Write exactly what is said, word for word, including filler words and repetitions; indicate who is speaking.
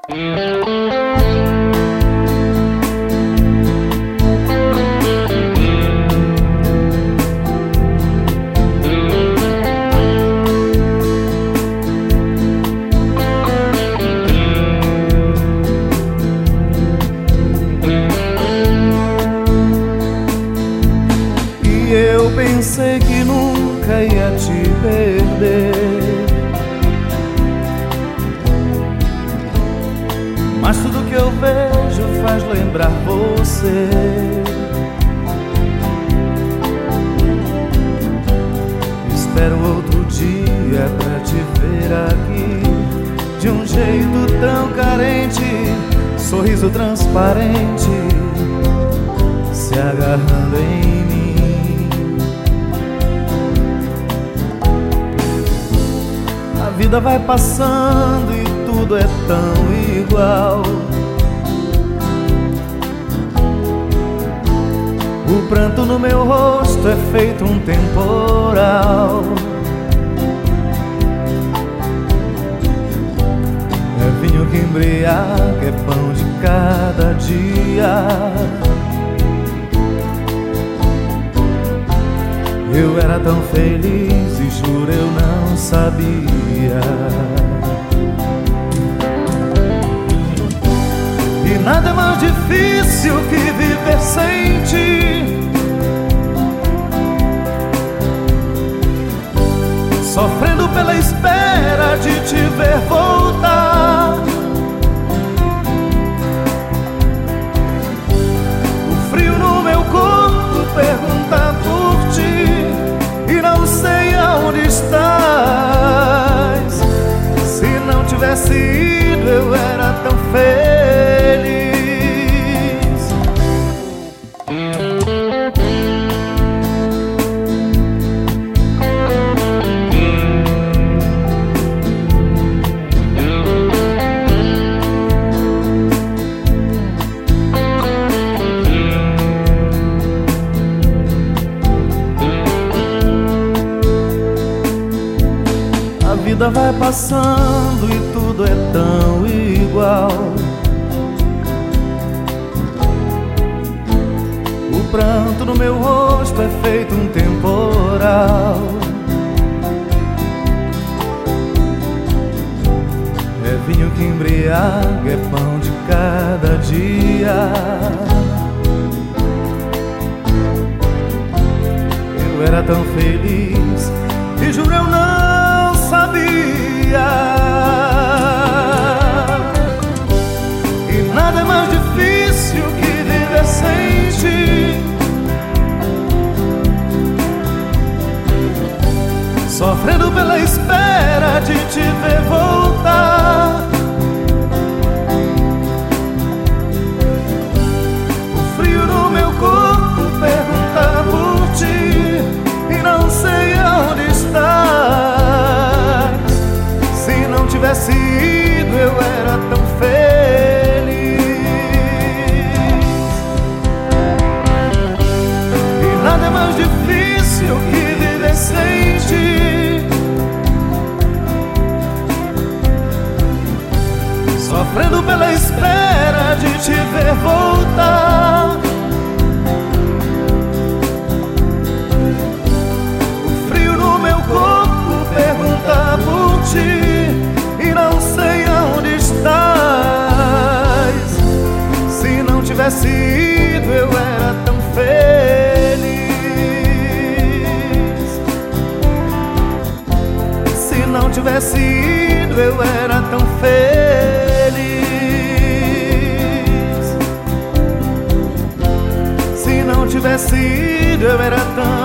Speaker 1: Pensei que nunca ia te perder, mas tudo que eu vejo faz lembrar você. Espero outro dia pra te ver aqui, de um jeito tão carente, sorriso transparente, se agarrando em mim. A vida vai passando e tudo é tão igual. O pranto no meu rosto é feito um temporal. É vinho que embriaga, é pão de cada dia. Eu era tão feliz e juro eu não sabia. E nada é mais difícil que viver sem ti, sofrendo pela espera de te ver voltar. O frio no meu corpo pergunta por ti, e não sei aonde estás. Se não tivesse ido eu era tão feliz. A vida vai passando e tudo é tão igual. O pranto no meu rosto é feito um temporal. É vinho que embriaga, é pão de cada dia. Eu era tão feliz e juro eu não sabia. E nada é mais difícil que viver sem ti, sofrendo pela espera de te ver voltar. O frio no meu corpo pergunta por ti, e não sei aonde estás. Se não tivesse ido eu era tão feliz. E nada é mais difícil que viver sem ti, sofrendo pela espera de te ver voltar. O frio no meu corpo pergunta por ti, e não sei aonde estás. Se não tivesse ido eu era tão feliz. Se não tivesse ido eu era tão feliz. Se não tivesse ido eu era tão